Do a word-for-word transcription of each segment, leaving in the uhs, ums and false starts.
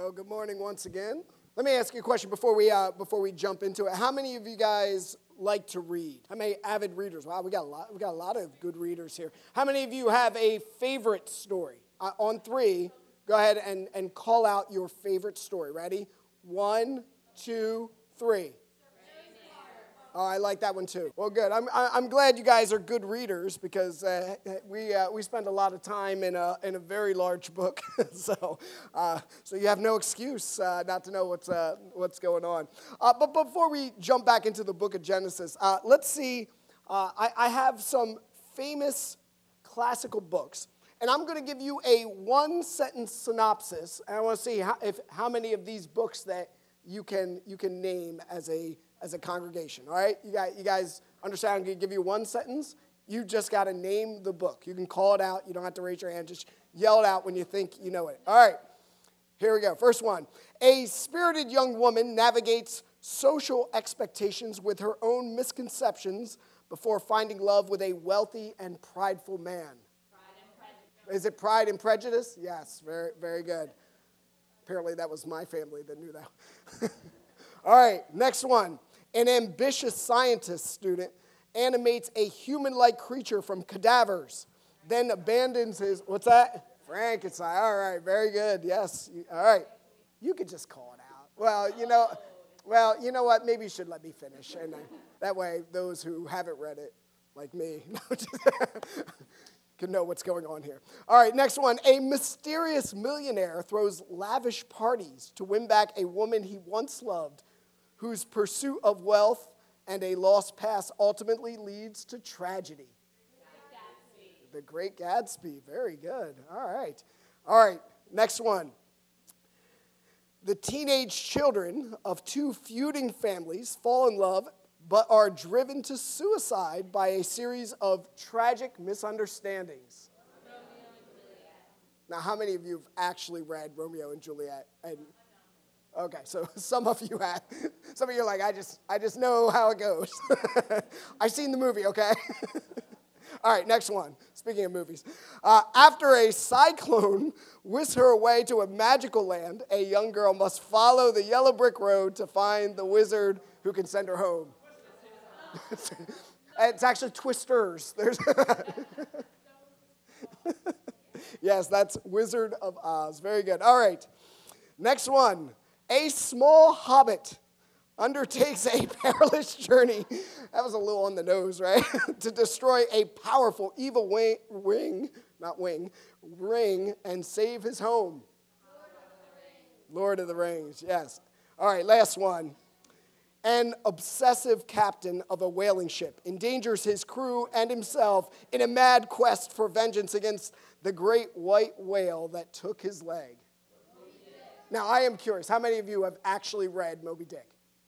Well, good morning once again. Let me ask you a question before we uh, before we jump into it. How many of you guys like to read? How many avid readers? Wow, we got a lot. We got a lot of good readers here. How many of you have a favorite story? Uh, on three, go ahead and, and call out your favorite story. Ready? One, two, three. Oh, I like that one too. Well, good. I'm I'm glad you guys are good readers because uh, we uh, we spend a lot of time in a in a very large book, so uh, so you have no excuse uh, not to know what's uh, what's going on. Uh, but before we jump back into the book of Genesis, uh, let's see. Uh, I, I have some famous classical books, and I'm going to give you a one sentence synopsis, and I want to see how, if how many of these books that you can you can name as a as a congregation, all right? You guys, you guys understand? I'm going to give you one sentence. You just got to name the book. You can call it out. You don't have to raise your hand. Just yell it out when you think you know it. All right, here we go. First one. A spirited young woman navigates social expectations with her own misconceptions before finding love with a wealthy and prideful man. Pride and Prejudice. Is it Pride and Prejudice? Yes, very, very good. Apparently that was my family that knew that. All right, next one. An ambitious scientist student animates a human-like creature from cadavers, then abandons his, what's that? Frankenstein. All right, very good. Yes. All right. You could just call it out. Well, you know, well, you know what? Maybe you should let me finish. And uh, that way, those who haven't read it, like me, can know what's going on here. All right, next one. A mysterious millionaire throws lavish parties to win back a woman he once loved, whose pursuit of wealth and a lost past ultimately leads to tragedy. Gatsby. The Great Gatsby. Very good. All right. All right, next one. The teenage children of two feuding families fall in love but are driven to suicide by a series of tragic misunderstandings. Romeo and Juliet. Now, how many of you have actually read Romeo and Juliet? And okay, so some of you have. Some of you are like, I just, I just know how it goes. I've seen the movie, okay? All right, next one. Speaking of movies. Uh, after a cyclone whisks her away to a magical land, a young girl must follow the yellow brick road to find the wizard who can send her home. It's actually Twisters. There's yes, that's Wizard of Oz. Very good. All right, next one. A small hobbit undertakes a perilous journey. That was a little on the nose, right? To destroy a powerful evil wing, ring, not wing, ring, and save his home. Lord of the Rings. Lord of the Rings, yes. All right, last one. An obsessive captain of a whaling ship endangers his crew and himself in a mad quest for vengeance against the great white whale that took his leg. Now, I am curious, how many of you have actually read Moby Dick?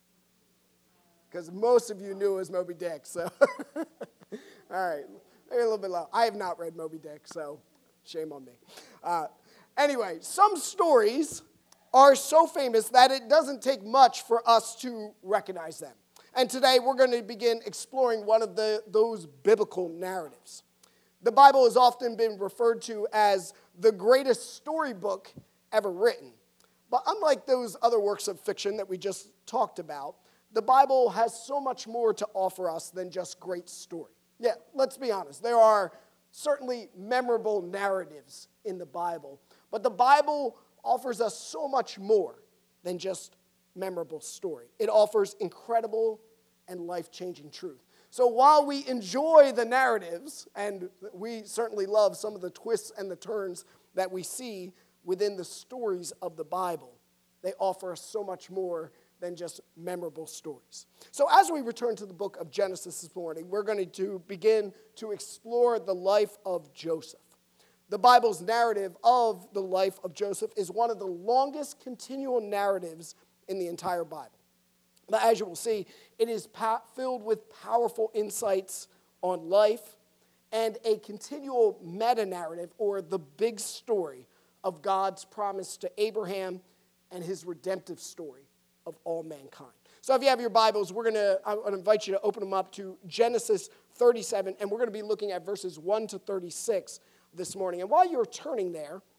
Because most of you knew it was Moby Dick, so. All right, maybe a little bit low. I have not read Moby Dick, so shame on me. Uh, anyway, some stories are so famous that it doesn't take much for us to recognize them. And today we're going to begin exploring one of the, those biblical narratives. The Bible has often been referred to as the greatest storybook ever written. But unlike those other works of fiction that we just talked about, the Bible has so much more to offer us than just great story. Yeah, let's be honest. There are certainly memorable narratives in the Bible, but the Bible offers us so much more than just memorable story. It offers incredible and life-changing truth. So while we enjoy the narratives, and we certainly love some of the twists and the turns that we see within the stories of the Bible, they offer us so much more than just memorable stories. So as we return to the book of Genesis this morning, we're going to begin to explore the life of Joseph. The Bible's narrative of the life of Joseph is one of the longest continual narratives in the entire Bible. But as you will see, it is pa- filled with powerful insights on life and a continual meta-narrative, or the big story of God's promise to Abraham and his redemptive story of all mankind. So if you have your Bibles, we're going to, I want to invite you to open them up to Genesis thirty-seven, and we're going to be looking at verses one to thirty-six this morning. And while you're turning there,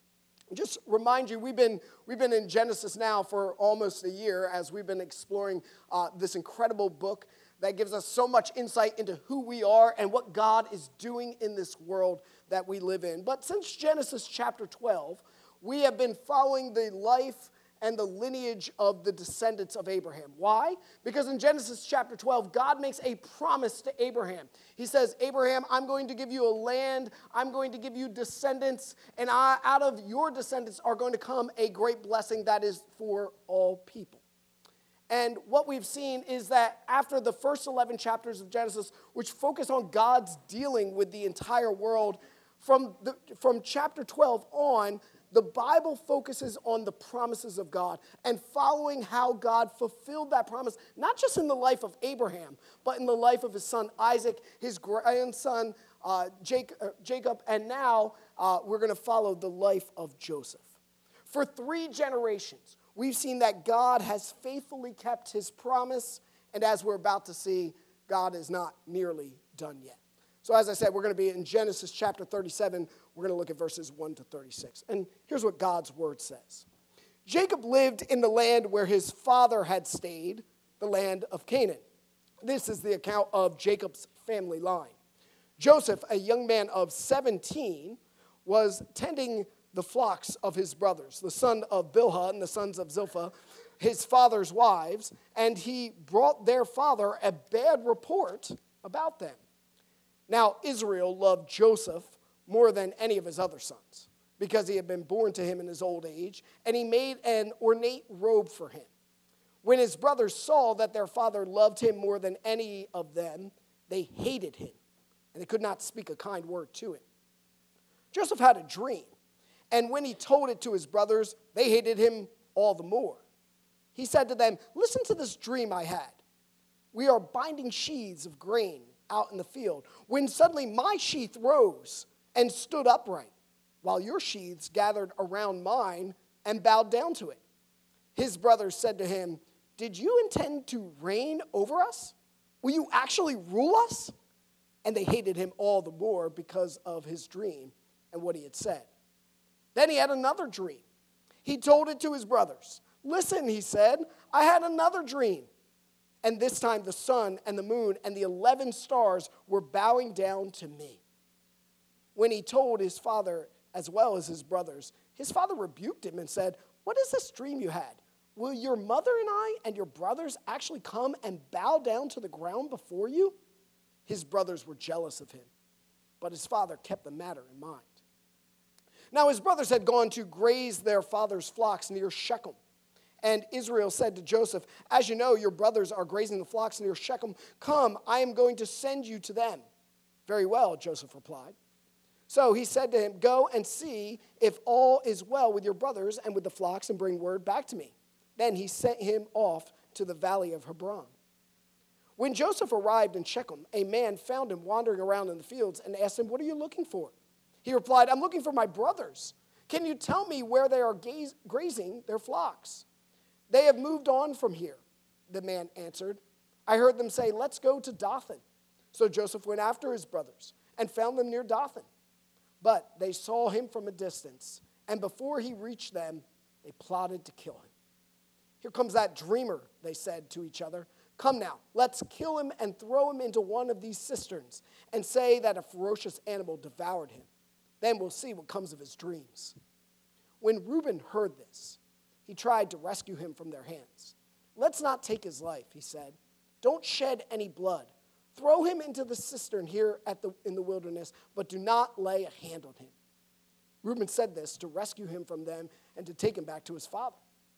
Just remind you, we've been, we've been in Genesis now for almost a year as we've been exploring uh, this incredible book that gives us so much insight into who we are and what God is doing in this world that we live in. But since Genesis chapter twelve, we have been following the life and the lineage of the descendants of Abraham. Why? Because in Genesis chapter twelve, God makes a promise to Abraham. He says, Abraham, I'm going to give you a land, I'm going to give you descendants, and I, out of your descendants are going to come a great blessing that is for all people. And what we've seen is that after the first eleven chapters of Genesis, which focus on God's dealing with the entire world, from, the, from chapter twelve on, the Bible focuses on the promises of God and following how God fulfilled that promise, not just in the life of Abraham, but in the life of his son Isaac, his grandson uh, Jacob, uh, Jacob, and now uh, we're going to follow the life of Joseph. For three generations, we've seen that God has faithfully kept his promise, and as we're about to see, God is not nearly done yet. So as I said, we're going to be in Genesis chapter thirty-seven. We're going to look at verses one to thirty-six. And here's what God's word says. Jacob lived in the land where his father had stayed, the land of Canaan. This is the account of Jacob's family line. Joseph, a young man of seventeen, was tending the flocks of his brothers, the son of Bilhah and the sons of Zilpah, his father's wives, and he brought their father a bad report about them. Now, Israel loved Joseph more than any of his other sons because he had been born to him in his old age, and he made an ornate robe for him. When his brothers saw that their father loved him more than any of them, they hated him, and they could not speak a kind word to him. Joseph had a dream, and when he told it to his brothers, they hated him all the more. He said to them, "Listen to this dream I had. We are binding sheaves of grain out in the field, when suddenly my sheath rose and stood upright, while your sheaths gathered around mine and bowed down to it." His brothers said to him, "Did you intend to reign over us? Will you actually rule us?" And they hated him all the more because of his dream and what he had said. Then he had another dream. He told it to his brothers. "Listen," he said, "I had another dream. And this time the sun and the moon and the eleven stars were bowing down to me." When he told his father as well as his brothers, his father rebuked him and said, "What is this dream you had? Will your mother and I and your brothers actually come and bow down to the ground before you?" His brothers were jealous of him, but his father kept the matter in mind. Now his brothers had gone to graze their father's flocks near Shechem. And Israel said to Joseph, "As you know, your brothers are grazing the flocks near Shechem. Come, I am going to send you to them." "Very well," Joseph replied. So he said to him, "Go and see if all is well with your brothers and with the flocks, and bring word back to me." Then he sent him off to the valley of Hebron. When Joseph arrived in Shechem, a man found him wandering around in the fields and asked him, "What are you looking for?" He replied, "I'm looking for my brothers. Can you tell me where they are gaze- grazing their flocks?" "They have moved on from here," the man answered. "I heard them say, 'Let's go to Dothan.'" So Joseph went after his brothers and found them near Dothan. But they saw him from a distance, and before he reached them, they plotted to kill him. "Here comes that dreamer," they said to each other. "Come now, let's kill him and throw him into one of these cisterns and say that a ferocious animal devoured him. Then we'll see what comes of his dreams." When Reuben heard this, he tried to rescue him from their hands. "Let's not take his life," he said. "Don't shed any blood. Throw him into the cistern here at the, in the wilderness, but do not lay a hand on him." Reuben said this to rescue him from them and to take him back to his father.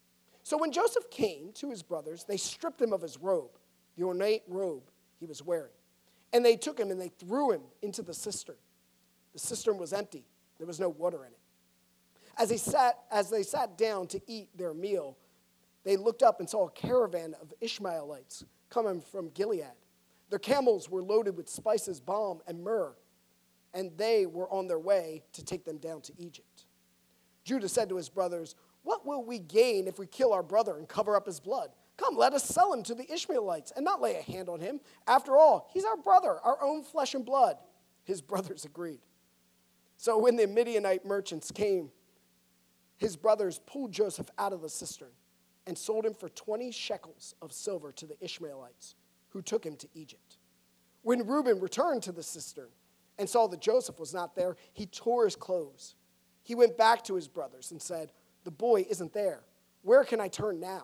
So when Joseph came to his brothers, they stripped him of his robe, the ornate robe he was wearing. And they took him and they threw him into the cistern. The cistern was empty. There was no water in it. As, he sat, as they sat down to eat their meal, they looked up and saw a caravan of Ishmaelites coming from Gilead. Their camels were loaded with spices, balm, and myrrh, and they were on their way to take them down to Egypt. Judah said to his brothers, "What will we gain if we kill our brother and cover up his blood? Come, let us sell him to the Ishmaelites and not lay a hand on him. After all, he's our brother, our own flesh and blood." His brothers agreed. So when the Midianite merchants came his brothers pulled Joseph out of the cistern and sold him for twenty shekels of silver to the Ishmaelites, who took him to Egypt. When Reuben returned to the cistern and saw that Joseph was not there, he tore his clothes. He went back to his brothers and said, "The boy isn't there. Where can I turn now?"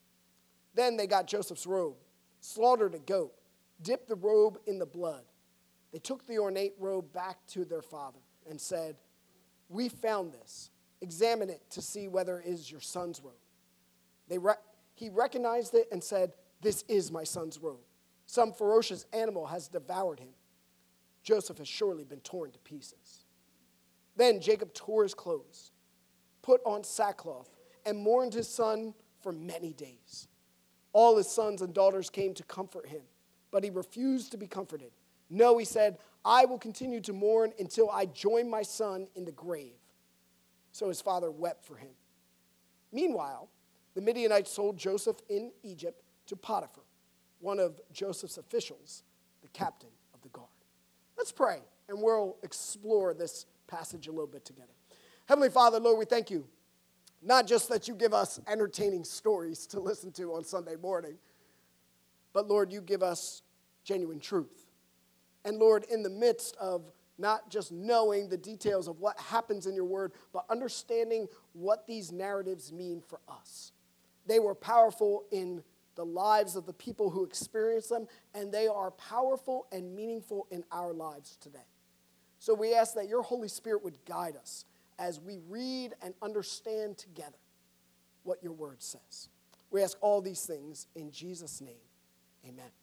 Then they got Joseph's robe, slaughtered a goat, dipped the robe in the blood. They took the ornate robe back to their father and said, "We found this. Examine it to see whether it is your son's robe." They re- he recognized it and said, "This is my son's robe. Some ferocious animal has devoured him. Joseph has surely been torn to pieces." Then Jacob tore his clothes, put on sackcloth, and mourned his son for many days. All his sons and daughters came to comfort him, but he refused to be comforted. "No," he said, "I will continue to mourn until I join my son in the grave." So his father wept for him. Meanwhile, the Midianites sold Joseph in Egypt to Potiphar, one of Joseph's officials, the captain of the guard. Let's pray, and we'll explore this passage a little bit together. Heavenly Father, Lord, we thank you, not just that you give us entertaining stories to listen to on Sunday morning, but Lord, you give us genuine truth. And Lord, in the midst of not just knowing the details of what happens in your word, but understanding what these narratives mean for us. They were powerful in the lives of the people who experienced them, and they are powerful and meaningful in our lives today. So we ask that your Holy Spirit would guide us as we read and understand together what your word says. We ask all these things in Jesus' name. Amen.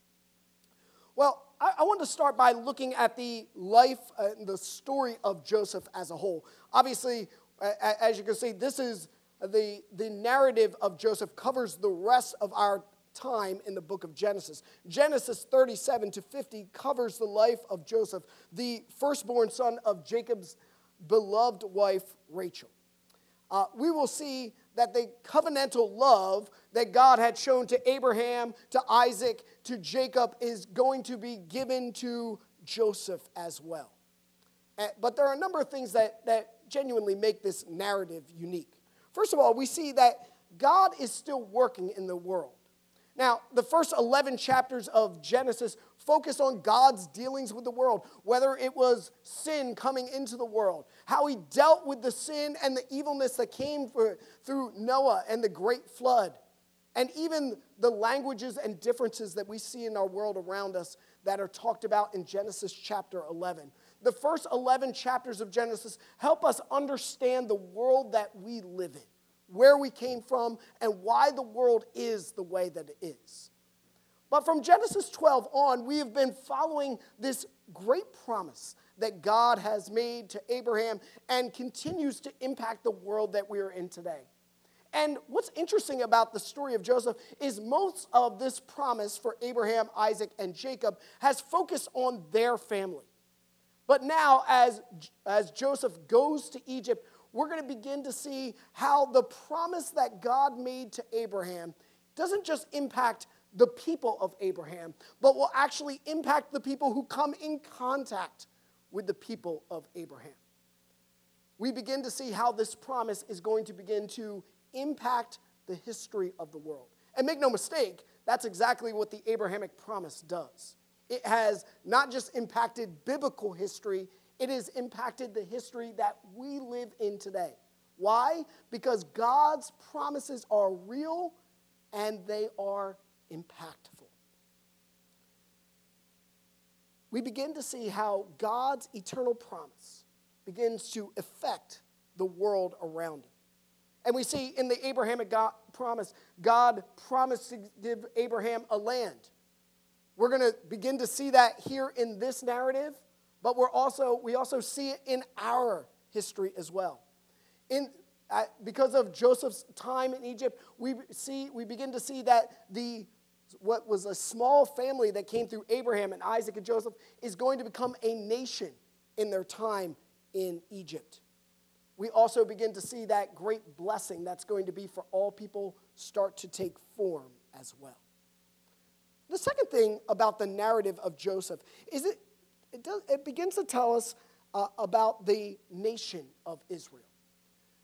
Well, I, I want to start by looking at the life and uh, the story of Joseph as a whole. Obviously, uh, as you can see, this is the, the narrative of Joseph covers the rest of our time in the book of Genesis. Genesis thirty-seven to fifty covers the life of Joseph, the firstborn son of Jacob's beloved wife, Rachel. Uh, we will see that the covenantal love that God had shown to Abraham, to Isaac, to Jacob is going to be given to Joseph as well. Uh, but there are a number of things that, that genuinely make this narrative unique. First of all, we see that God is still working in the world. Now, the first eleven chapters of Genesis focus on God's dealings with the world, whether it was sin coming into the world, how he dealt with the sin and the evilness that came for, through Noah and the great flood, and even the languages and differences that we see in our world around us that are talked about in Genesis chapter eleven. The first eleven chapters of Genesis help us understand the world that we live in, where we came from, and why the world is the way that it is. But from Genesis twelve on, we have been following this great promise that God has made to Abraham and continues to impact the world that we are in today. And what's interesting about the story of Joseph is most of this promise for Abraham, Isaac, and Jacob has focused on their family. But now, as, as Joseph goes to Egypt, we're going to begin to see how the promise that God made to Abraham doesn't just impact the people of Abraham, but will actually impact the people who come in contact with the people of Abraham. We begin to see how this promise is going to begin to impact the history of the world. And make no mistake, that's exactly what the Abrahamic promise does. It has not just impacted biblical history, it has impacted the history that we live in today. Why? Because God's promises are real and they are impactful. We begin to see how God's eternal promise begins to affect the world around it. And we see in the Abrahamic God promise, God promised to give Abraham a land. We're going to begin to see that here in this narrative, but we're also we also see it in our history as well. In uh, because of Joseph's time in Egypt, we see we begin to see that the what was a small family that came through Abraham and Isaac and Joseph is going to become a nation in their time in Egypt. We also begin to see that great blessing that's going to be for all people start to take form as well. The second thing about the narrative of Joseph is it it, does, it begins to tell us uh, about the nation of Israel.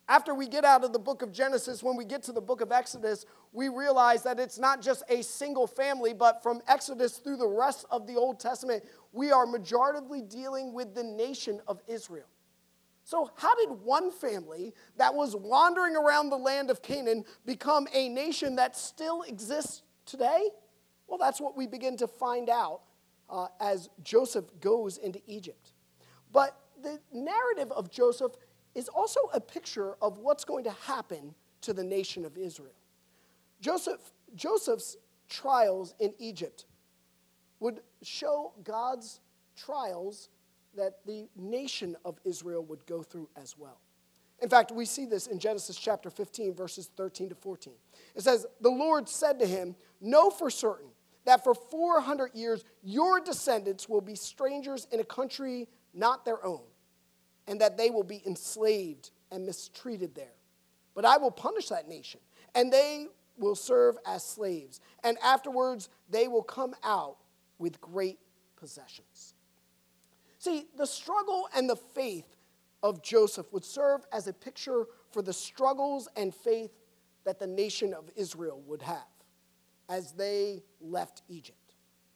After we get out of the book of Genesis, when we get to the book of Exodus, we realize that it's not just a single family, but from Exodus through the rest of the Old Testament, we are majoritively dealing with the nation of Israel. So how did one family that was wandering around the land of Canaan become a nation that still exists today? Well, that's what we begin to find out uh, as Joseph goes into Egypt. But the narrative of Joseph is also a picture of what's going to happen to the nation of Israel. Joseph, Joseph's trials in Egypt would show God's trials that the nation of Israel would go through as well. In fact, we see this in Genesis chapter fifteen, verses thirteen to fourteen. It says, "The Lord said to him, 'Know for certain that for four hundred years your descendants will be strangers in a country not their own, and that they will be enslaved and mistreated there. But I will punish that nation, and they will serve as slaves. And afterwards, they will come out with great possessions.'" See, the struggle and the faith of Joseph would serve as a picture for the struggles and faith that the nation of Israel would have as they left Egypt.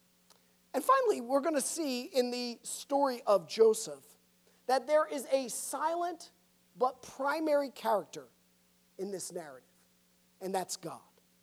And finally, we're going to see in the story of Joseph that there is a silent but primary character in this narrative, and that's God.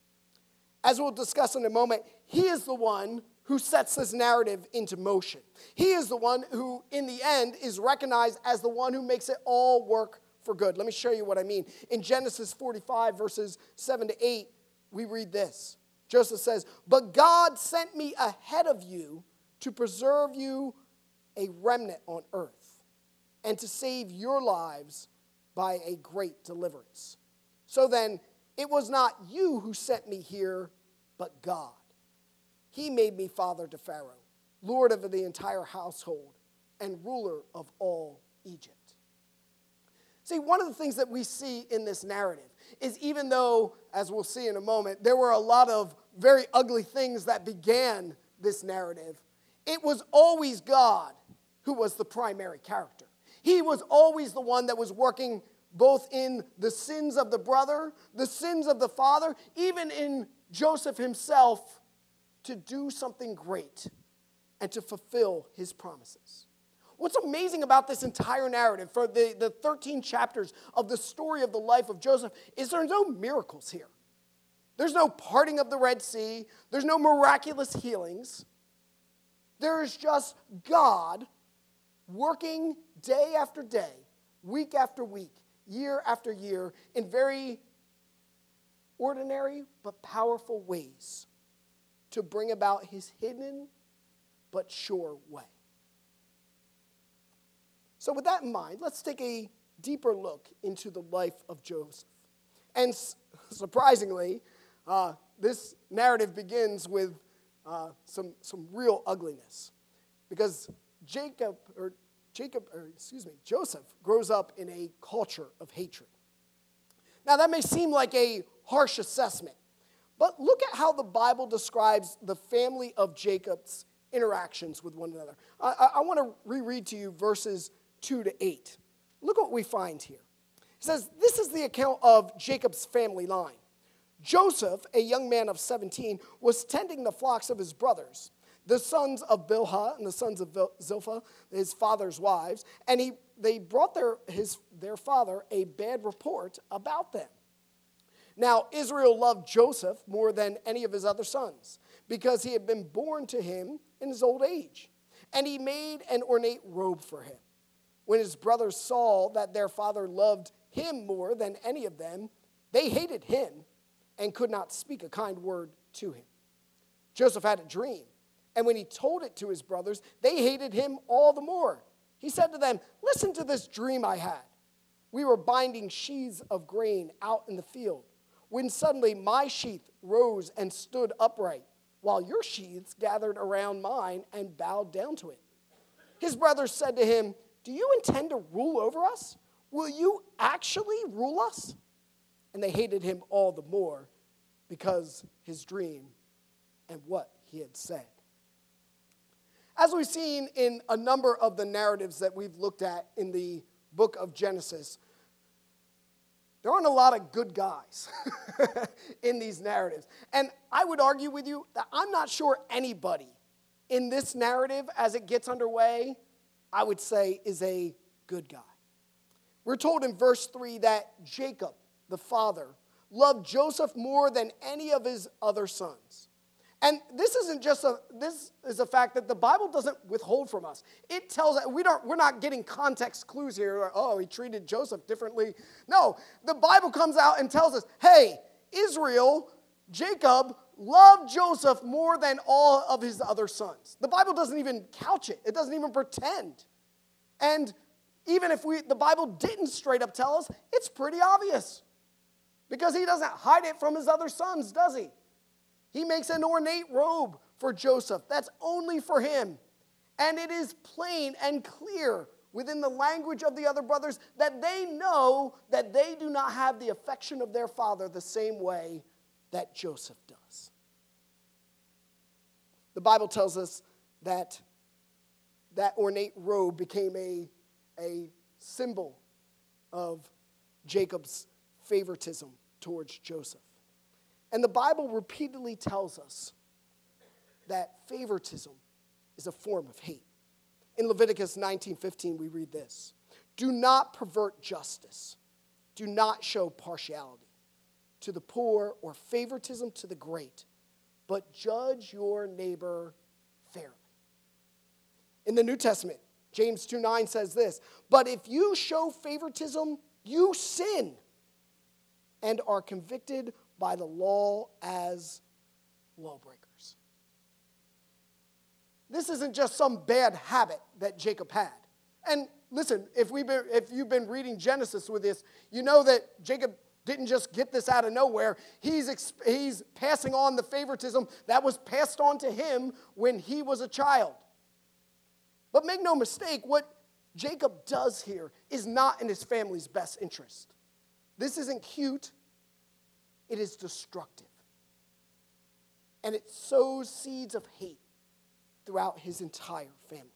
As we'll discuss in a moment, he is the one who sets this narrative into motion. He is the one who, in the end, is recognized as the one who makes it all work for good. Let me show you what I mean. In Genesis forty-five, verses seven to eight, we read this. Joseph says, "But God sent me ahead of you to preserve you a remnant on earth, and to save your lives by a great deliverance. So then, it was not you who sent me here, but God. He made me father to Pharaoh, lord of the entire household, and ruler of all Egypt." See, one of the things that we see in this narrative is, even though, as we'll see in a moment, there were a lot of very ugly things that began this narrative, it was always God who was the primary character. He was always the one that was working both in the sins of the brother, the sins of the father, even in Joseph himself, to do something great and to fulfill his promises. What's amazing about this entire narrative, for the, the thirteen chapters of the story of the life of Joseph, is there's no miracles here. There's no parting of the Red Sea. There's no miraculous healings. There is just God working day after day, week after week, year after year, in very ordinary but powerful ways to bring about his hidden but sure way. So with that in mind, let's take a deeper look into the life of Joseph. And surprisingly, uh, this narrative begins with uh, some, some real ugliness. Because Jacob, or Jacob, or excuse me, Joseph grows up in a culture of hatred. Now that may seem like a harsh assessment, but look at how the Bible describes the family of Jacob's interactions with one another. I, I, I want to reread to you verses two to eight. Look what we find here. It says, "This is the account of Jacob's family line. Joseph, a young man of seventeen, was tending the flocks of his brothers, the sons of Bilhah and the sons of Zilpah, his father's wives, and he, they brought their, his, their father a bad report about them. Now, Israel loved Joseph more than any of his other sons, because he had been born to him in his old age, and he made an ornate robe for him. When his brothers saw that their father loved him more than any of them, they hated him and could not speak a kind word to him. Joseph had a dream, and when he told it to his brothers, they hated him all the more. He said to them, 'Listen to this dream I had. We were binding sheaves of grain out in the field, when suddenly my sheath rose and stood upright, while your sheaths gathered around mine and bowed down to it.' His brothers said to him, 'Do you intend to rule over us? Will you actually rule us?' And they hated him all the more because his dream and what he had said." As we've seen in a number of the narratives that we've looked at in the book of Genesis, there aren't a lot of good guys in these narratives. And I would argue with you that I'm not sure anybody in this narrative as it gets underway, I would say, is a good guy. We're told in verse three that Jacob, the father, loved Joseph more than any of his other sons. And this isn't just a, this is a fact that the Bible doesn't withhold from us. It tells us, we don't, we're not getting context clues here. Oh, he treated Joseph differently. No, the Bible comes out and tells us, hey, Israel, Jacob, loved Joseph more than all of his other sons. The Bible doesn't even couch it. It doesn't even pretend. And even if we, the Bible didn't straight up tell us, it's pretty obvious. Because he doesn't hide it from his other sons, does he? He makes an ornate robe for Joseph. That's only for him. And it is plain and clear within the language of the other brothers that they know that they do not have the affection of their father the same way that Joseph does. The Bible tells us that that ornate robe became a, a symbol of Jacob's favoritism towards Joseph. And the Bible repeatedly tells us that favoritism is a form of hate. In Leviticus nineteen fifteen, we read this: do not pervert justice. Do not show partiality to the poor or favoritism to the great, but judge your neighbor fairly. In the New Testament, James two nine says this: but if you show favoritism, you sin and are convicted by the law as lawbreakers. This isn't just some bad habit that Jacob had. And listen, if we've been, if you've been reading Genesis with this, you know that Jacob didn't just get this out of nowhere. He's, he's passing on the favoritism that was passed on to him when he was a child. But make no mistake, what Jacob does here is not in his family's best interest. This isn't cute. It is destructive. And it sows seeds of hate throughout his entire family.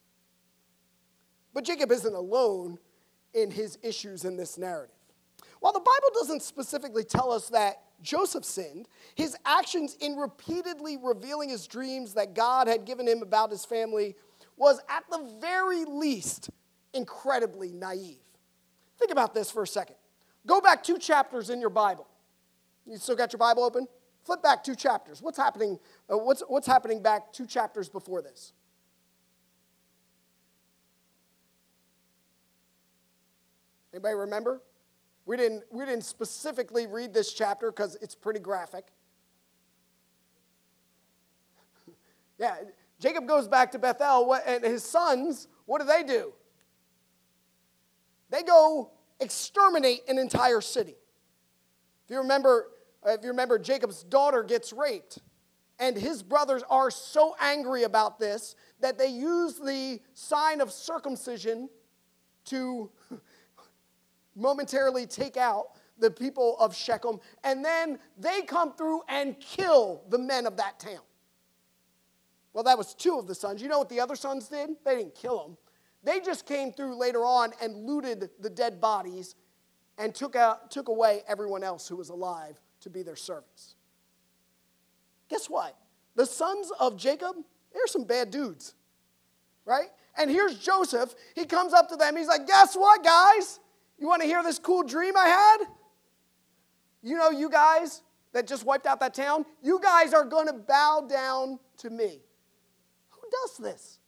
But Jacob isn't alone in his issues in this narrative. While the Bible doesn't specifically tell us that Joseph sinned, his actions in repeatedly revealing his dreams that God had given him about his family was at the very least incredibly naive. Think about this for a second. Go back two chapters in your Bible. You still got your Bible open? Flip back two chapters. What's happening? Uh, what's, what's happening back two chapters before this? Anybody remember? We didn't, we didn't specifically read this chapter because it's pretty graphic. Yeah, Jacob goes back to Bethel, and his sons, what do they do? They go exterminate an entire city. If you remember, if you remember, Jacob's daughter gets raped, and his brothers are so angry about this that they use the sign of circumcision to momentarily take out the people of Shechem, and then they come through and kill the men of that town. Well, that was two of the sons. You know what the other sons did? They didn't kill them. They just came through later on and looted the dead bodies and took out, took away everyone else who was alive to be their servants. Guess what? The sons of Jacob, they're some bad dudes, right? And here's Joseph. He comes up to them. He's like, guess what, guys? You want to hear this cool dream I had? You know, you guys that just wiped out that town, you guys are going to bow down to me. Who does this?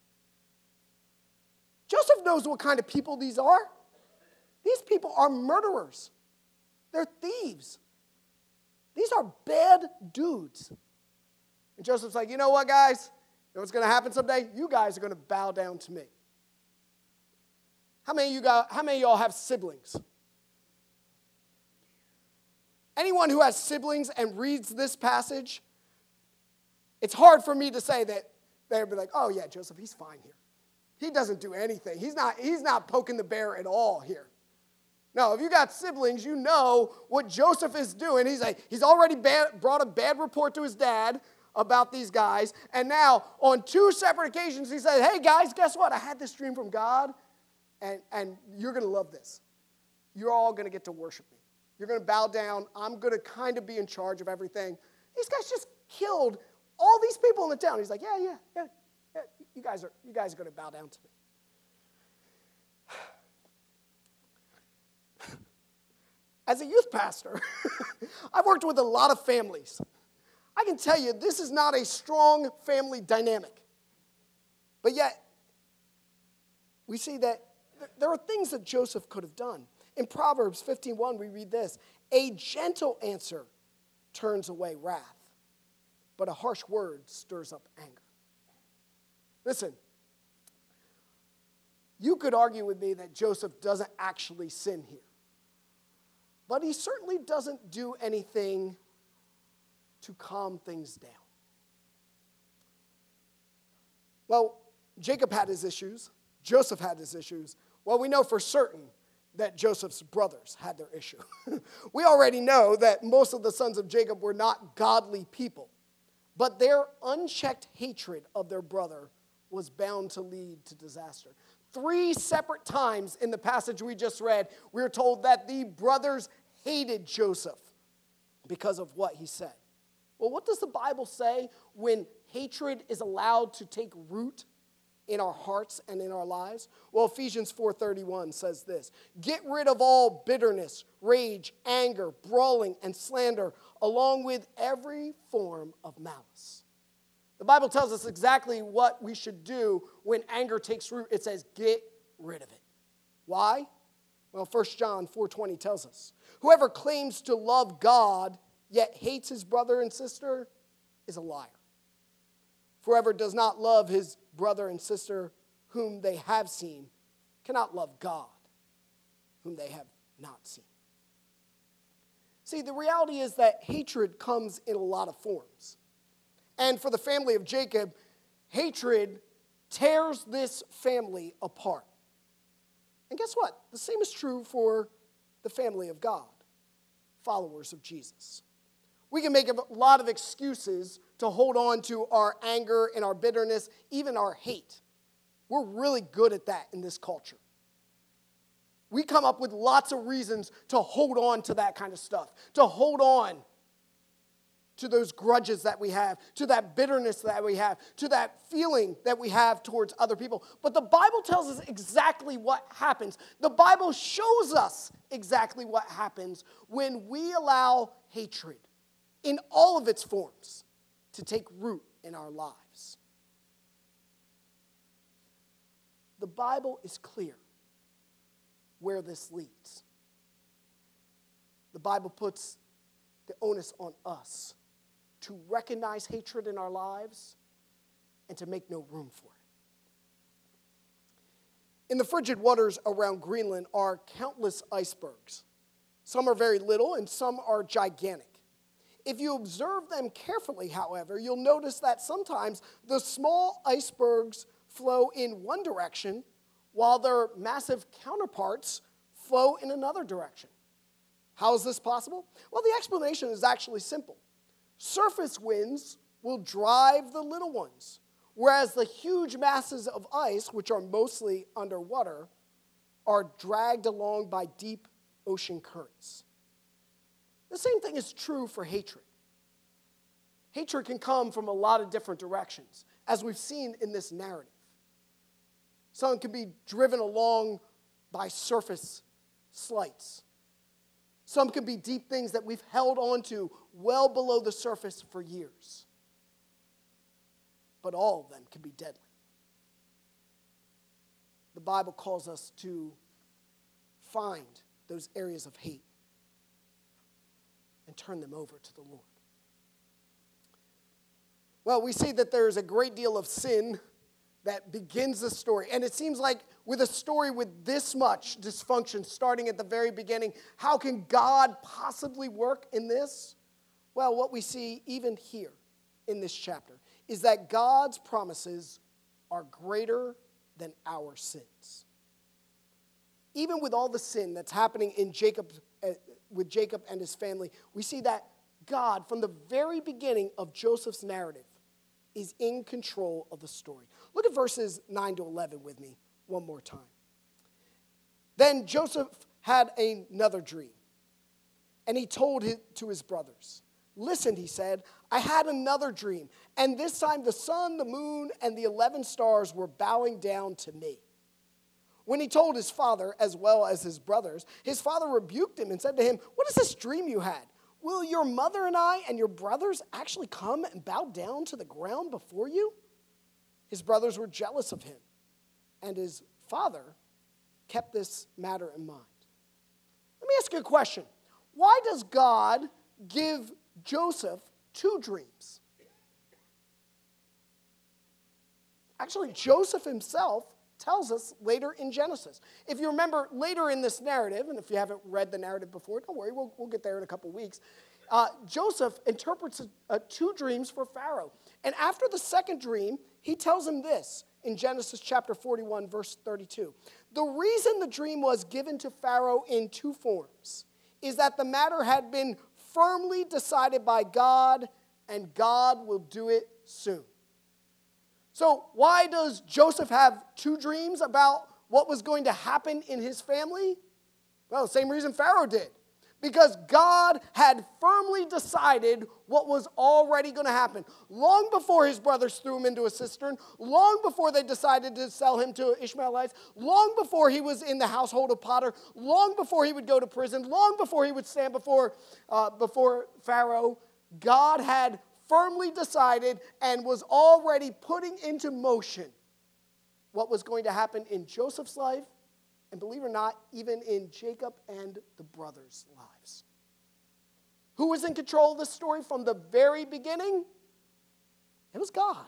Joseph knows what kind of people these are. These people are murderers. They're thieves. These are bad dudes. And Joseph's like, you know what, guys? You know what's going to happen someday? You guys are going to bow down to me. How many of you got, how many of y'all have siblings? Anyone who has siblings and reads this passage, it's hard for me to say that they'd be like, oh yeah, Joseph, he's fine here. He doesn't do anything. He's not, he's not poking the bear at all here. No, if you got siblings, you know what Joseph is doing. He's like, he's already bad, brought a bad report to his dad about these guys. And now on two separate occasions, he said, hey guys, guess what? I had this dream from God. And, and you're going to love this. You're all going to get to worship me. You're going to bow down. I'm going to kind of be in charge of everything. These guys just killed all these people in the town. He's like, yeah, yeah, yeah, yeah. You guys are, you guys are going to bow down to me. As a youth pastor, I've worked with a lot of families. I can tell you this is not a strong family dynamic. But yet, we see that there are things that Joseph could have done. In Proverbs fifteen one, we read this: a gentle answer turns away wrath, but a harsh word stirs up anger. Listen, you could argue with me that Joseph doesn't actually sin here. But he certainly doesn't do anything to calm things down. Well, Jacob had his issues. Joseph had his issues. Well, we know for certain that Joseph's brothers had their issue. We already know that most of the sons of Jacob were not godly people. But their unchecked hatred of their brother was bound to lead to disaster. Three separate times in the passage we just read, we are told that the brothers hated Joseph because of what he said. Well, what does the Bible say when hatred is allowed to take root in our hearts and in our lives? Well, Ephesians four thirty-one says this: get rid of all bitterness, rage, anger, brawling, and slander, along with every form of malice. The Bible tells us exactly what we should do when anger takes root. It says, get rid of it. Why? Well, First John four twenty tells us, whoever claims to love God yet hates his brother and sister is a liar. For whoever does not love his brother and sister whom they have seen cannot love God whom they have not seen. See, the reality is that hatred comes in a lot of forms. And for the family of Jacob, hatred tears this family apart. And guess what? The same is true for the family of God, followers of Jesus. We can make a lot of excuses to hold on to our anger and our bitterness, even our hate. We're really good at that in this culture. We come up with lots of reasons to hold on to that kind of stuff, to hold on to those grudges that we have, to that bitterness that we have, to that feeling that we have towards other people. But the Bible tells us exactly what happens. The Bible shows us exactly what happens when we allow hatred in all of its forms to take root in our lives. The Bible is clear where this leads. The Bible puts the onus on us to recognize hatred in our lives and to make no room for it. In the frigid waters around Greenland are countless icebergs. Some are very little and some are gigantic. If you observe them carefully, however, you'll notice that sometimes the small icebergs flow in one direction while their massive counterparts flow in another direction. How is this possible? Well, the explanation is actually simple. Surface winds will drive the little ones, whereas the huge masses of ice, which are mostly underwater, are dragged along by deep ocean currents. The same thing is true for hatred. Hatred can come from a lot of different directions, as we've seen in this narrative. Some can be driven along by surface slights. Some can be deep things that we've held on to well below the surface for years. But all of them can be deadly. The Bible calls us to find those areas of hate and turn them over to the Lord. Well, we see that there's a great deal of sin that begins the story. And it seems like with a story with this much dysfunction starting at the very beginning, how can God possibly work in this? Well, what we see even here in this chapter is that God's promises are greater than our sins. Even with all the sin that's happening in Jacob, uh, with Jacob and his family, we see that God, from the very beginning of Joseph's narrative, is in control of the story. Look at verses nine to eleven with me one more time. Then Joseph had another dream. and he told it to his brothers. Listen, he said, I had another dream, and this time the sun, the moon, and the eleven stars were bowing down to me. When he told his father, as well as his brothers, his father rebuked him and said to him, what is this dream you had? Will your mother and I and your brothers actually come and bow down to the ground before you? His brothers were jealous of him, and his father kept this matter in mind. Let me ask you a question. Why does God give Joseph two dreams? Actually, Joseph himself tells us later in Genesis. If you remember later in this narrative, and if you haven't read the narrative before, don't worry, we'll, we'll get there in a couple weeks. Uh, Joseph interprets uh, two dreams for Pharaoh. And after the second dream, he tells him this in Genesis chapter forty-one, verse thirty-two. The reason the dream was given to Pharaoh in two forms is that the matter had been firmly decided by God, and God will do it soon. So why does Joseph have two dreams about what was going to happen in his family? Well, the same reason Pharaoh did. Because God had firmly decided what was already going to happen. Long before his brothers threw him into a cistern, long before they decided to sell him to Ishmaelites, long before he was in the household of Potter, long before he would go to prison, long before he would stand before, uh, before Pharaoh, God had firmly decided and was already putting into motion what was going to happen in Joseph's life, and believe it or not, even in Jacob and the brothers' lives. Who was in control of this story from the very beginning? It was God.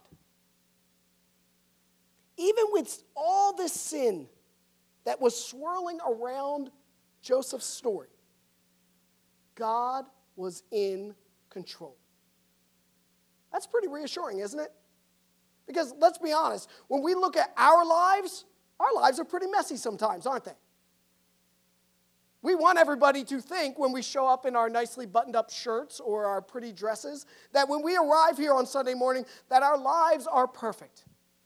Even with all this sin that was swirling around Joseph's story, God was in control. That's pretty reassuring, isn't it? Because let's be honest, when we look at our lives, our lives are pretty messy sometimes, aren't they? We want everybody to think when we show up in our nicely buttoned up shirts or our pretty dresses, that when we arrive here on Sunday morning, that our lives are perfect.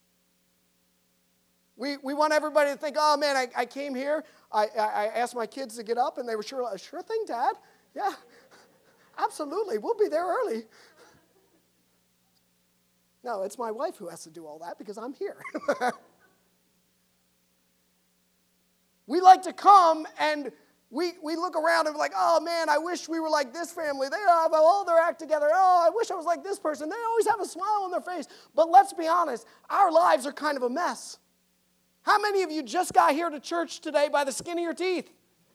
We, we want everybody to think, oh man, I, I came here, I, I, I asked my kids to get up, and they were sure, sure thing, Dad. Yeah, absolutely, we'll be there early. No, it's my wife who has to do all that because I'm here. We like to come and we, we look around and we're like, oh man, I wish we were like this family. They have all their act together. Oh, I wish I was like this person. They always have a smile on their face. But let's be honest, our lives are kind of a mess. How many of you just got here to church today by the skin of your teeth?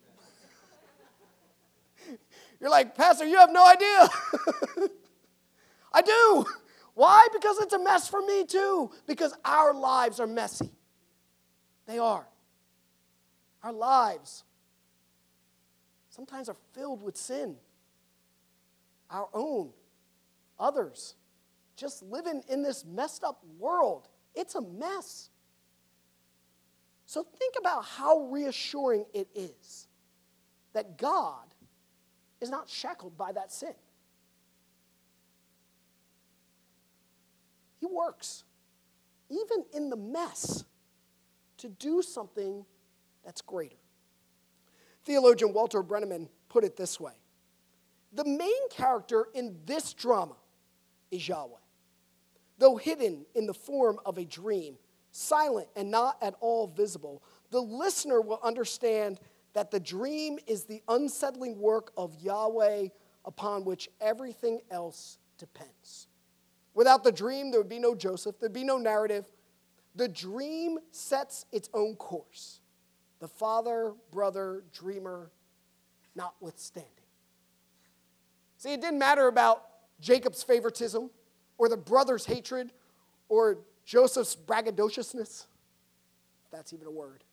You're like, Pastor, you have no idea. I do. Why? Because it's a mess for me too. Because our lives are messy. They are. Our lives sometimes are filled with sin. Our own, others, just living in this messed up world. It's a mess. So think about how reassuring it is that God is not shackled by that sin. He works, even in the mess, to do something that's greater. Theologian Walter Brenneman put it this way. The main character in this drama is Yahweh. Though hidden in the form of a dream, silent and not at all visible, the listener will understand that the dream is the unsettling work of Yahweh upon which everything else depends. Without the dream, there would be no Joseph, there'd be no narrative. The dream sets its own course. The father, brother, dreamer, notwithstanding. See, it didn't matter about Jacob's favoritism or the brother's hatred or Joseph's braggadociousness, if that's even a word.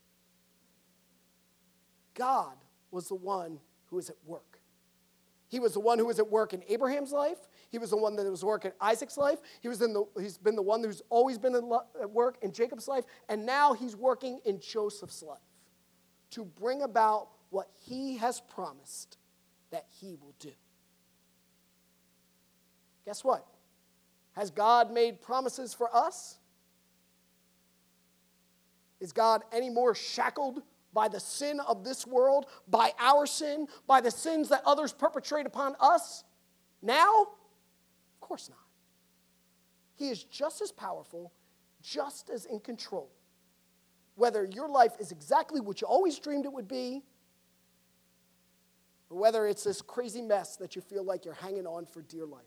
God was the one who was at work. He was the one who was at work in Abraham's life. He was the one that was at work in Isaac's life. He was in the, he's been the one who's always been at work in Jacob's life. And now he's working in Joseph's life to bring about what he has promised that he will do. Guess what? Has God made promises for us? Is God any more shackled by the sin of this world, by our sin, by the sins that others perpetrate upon us now? Of course not. He is just as powerful, just as in control. Whether your life is exactly what you always dreamed it would be, or whether it's this crazy mess that you feel like you're hanging on for dear life.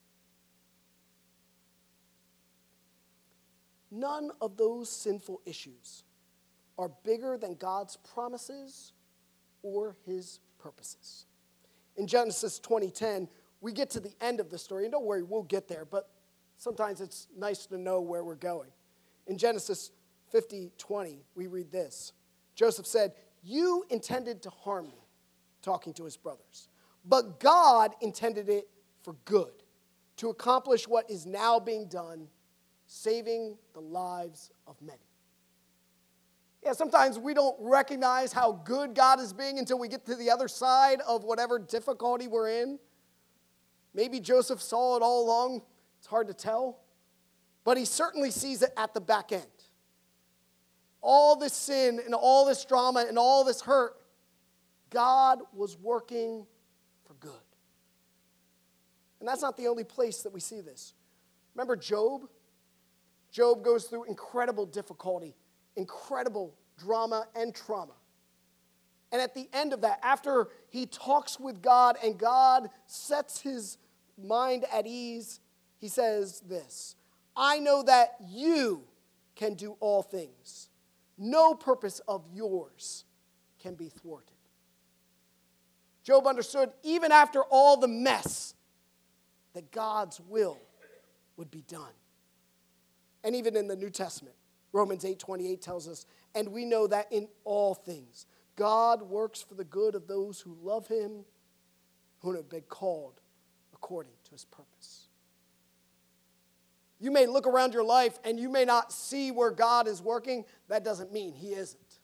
None of those sinful issues are bigger than God's promises or his purposes. In Genesis twenty ten, we get to the end of the story, and don't worry, we'll get there, but sometimes it's nice to know where we're going. In Genesis fifty twenty, we read this. Joseph said, "You intended to harm me," talking to his brothers, "but God intended it for good, to accomplish what is now being done, saving the lives of many." Yeah, sometimes we don't recognize how good God is being until we get to the other side of whatever difficulty we're in. Maybe Joseph saw it all along. It's hard to tell. But he certainly sees it at the back end. All this sin and all this drama and all this hurt, God was working for good. And that's not the only place that we see this. Remember Job? Job goes through incredible difficulty, incredible drama and trauma. And at the end of that, after he talks with God and God sets his mind at ease, he says this, "I know that you can do all things. No purpose of yours can be thwarted." Job understood, even after all the mess, that God's will would be done. And even in the New Testament, Romans eight twenty-eight tells us, "And we know that in all things, God works for the good of those who love him, who have been called according to his purpose." You may look around your life and you may not see where God is working. That doesn't mean he isn't.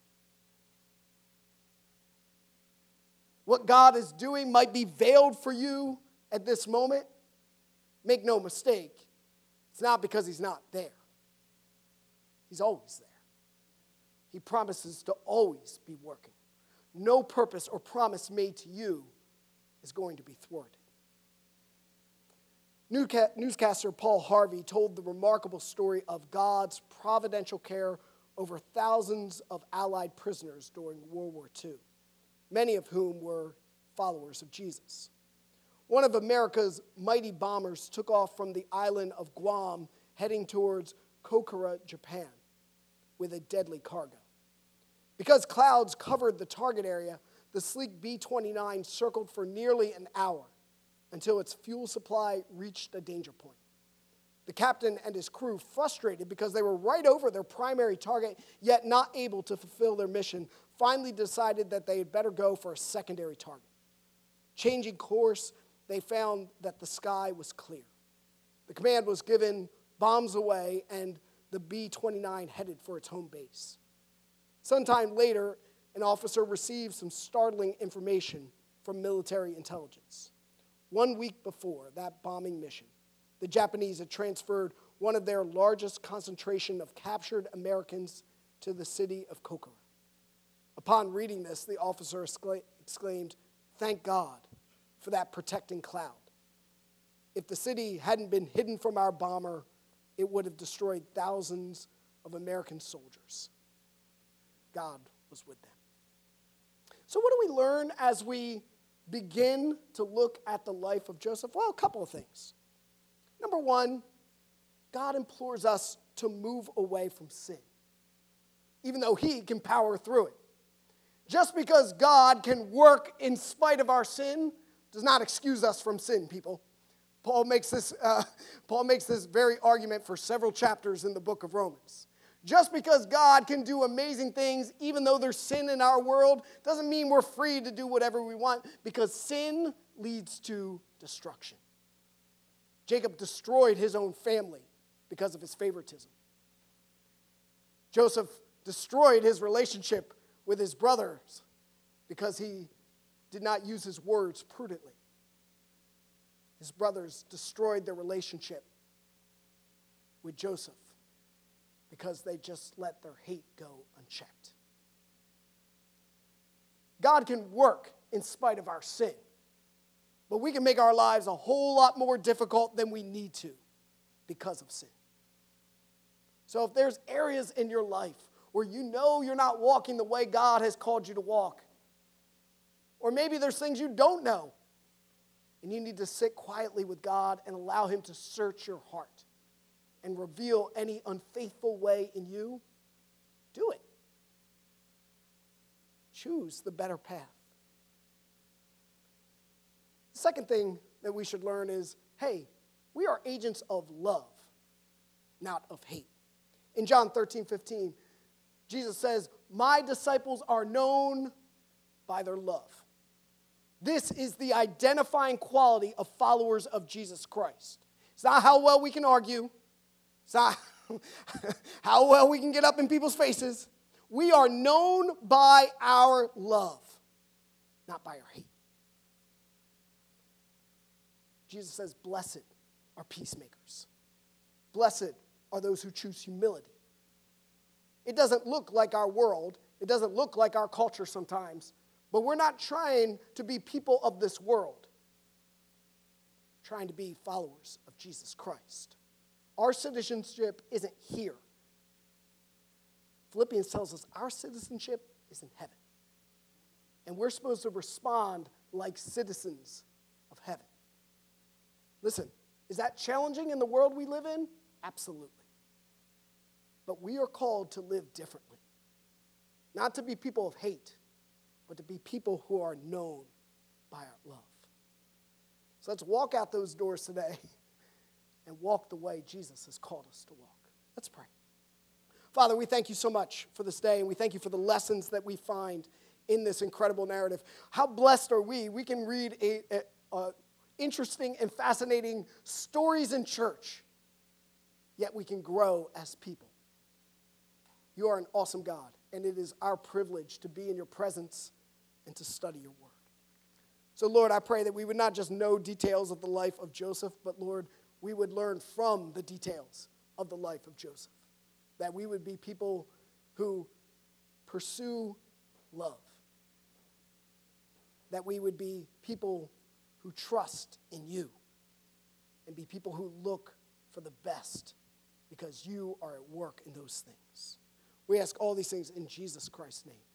What God is doing might be veiled for you at this moment. Make no mistake, it's not because he's not there. He's always there. He promises to always be working. No purpose or promise made to you is going to be thwarted. Newscaster Paul Harvey told the remarkable story of God's providential care over thousands of Allied prisoners during World War Two, many of whom were followers of Jesus. One of America's mighty bombers took off from the island of Guam, heading towards Kokura, Japan, with a deadly cargo. Because clouds covered the target area, the sleek B twenty-nine circled for nearly an hour until its fuel supply reached a danger point. The captain and his crew, frustrated because they were right over their primary target, yet not able to fulfill their mission, finally decided that they had better go for a secondary target. Changing course, they found that the sky was clear. The command was given, bombs away, and the B twenty-nine headed for its home base. Sometime later, an officer received some startling information from military intelligence. One week before that bombing mission, the Japanese had transferred one of their largest concentration of captured Americans to the city of Kokura. Upon reading this, the officer exclaimed, "Thank God for that protecting cloud. If the city hadn't been hidden from our bomber, it would have destroyed thousands of American soldiers." God was with them. So what do we learn as we begin to look at the life of Joseph? Well, a couple of things. Number one, God implores us to move away from sin, even though he can power through it. Just because God can work in spite of our sin does not excuse us from sin, people. Paul makes this, uh, Paul makes this very argument for several chapters in the book of Romans. Just because God can do amazing things, even though there's sin in our world, doesn't mean we're free to do whatever we want, because sin leads to destruction. Jacob destroyed his own family because of his favoritism. Joseph destroyed his relationship with his brothers because he did not use his words prudently. His brothers destroyed their relationship with Joseph because they just let their hate go unchecked. God can work in spite of our sin. But we can make our lives a whole lot more difficult than we need to because of sin. So if there's areas in your life where you know you're not walking the way God has called you to walk, or maybe there's things you don't know, and you need to sit quietly with God and allow him to search your heart and reveal any unfaithful way in you, do it. Choose the better path. The second thing that we should learn is, hey, we are agents of love, not of hate. In John thirteen fifteen, Jesus says, my disciples are known by their love. This is the identifying quality of followers of Jesus Christ. It's not how well we can argue. It's not how well we can get up in people's faces. We are known by our love, not by our hate. Jesus says, blessed are peacemakers. Blessed are those who choose humility. It doesn't look like our world. It doesn't look like our culture sometimes. But we're not trying to be people of this world. We're trying to be followers of Jesus Christ. Our citizenship isn't here. Philippians tells us our citizenship is in heaven. And we're supposed to respond like citizens of heaven. Listen, is that challenging in the world we live in? Absolutely. But we are called to live differently. Not to be people of hate, but to be people who are known by our love. So let's walk out those doors today and walk the way Jesus has called us to walk. Let's pray. Father, we thank you so much for this day, and we thank you for the lessons that we find in this incredible narrative. How blessed are we? We can read a, a, a interesting and fascinating stories in church, yet we can grow as people. You are an awesome God, and it is our privilege to be in your presence and to study your word. So, Lord, I pray that we would not just know details of the life of Joseph, but, Lord, we would learn from the details of the life of Joseph. That we would be people who pursue love. That we would be people who trust in you. And be people who look for the best because you are at work in those things. We ask all these things in Jesus Christ's name.